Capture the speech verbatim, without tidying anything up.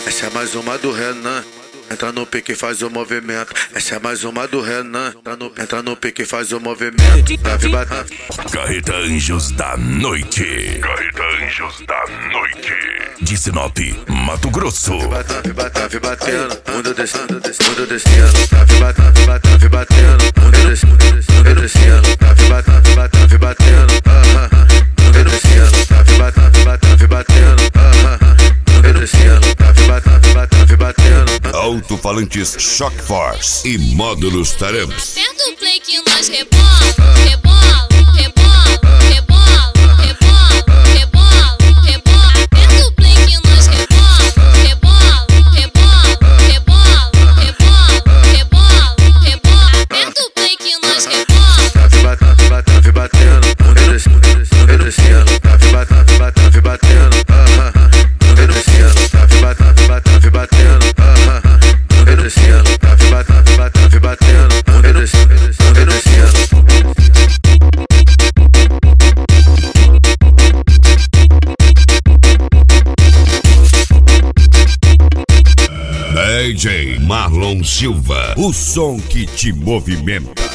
Essa é mais uma do Renan. Entra no pique e faz o movimento. Essa é mais uma do Renan. Entra no, entra no pique e faz o movimento. Trave batendo. Carreta Anjos da Noite. Carreta Anjos da Noite. De Sinop, Mato Grosso. Trave batendo, batendo. Mundo descendo, mundo descendo. Trave batendo, batendo, batendo. Mundo descendo, mundo descendo. Trave batendo, batendo, batendo. Mundo descendo. Trave batendo, batendo, batendo. Mundo descendo. Trave batendo, batendo, batendo. Alto-falantes Shock Force e módulos Taramps. Aperta o play que nós rebola, rebola, rebola, rebola, rebola, rebola, rebola. Aperta o play que nós rebola, rebola, rebola, rebola, rebola, rebola, rebola. Aperta o play que nós rebola. Trave batendo, batendo, batendo. Mundo descendo. Trave batendo, batendo, batendo. Mundo descendo. Trave batendo, batendo, batendo. Mundo descendo. Trave batendo, batendo, batendo. Mundo descendo, mundo descendo. D J Marlon Silva, o som que te movimenta.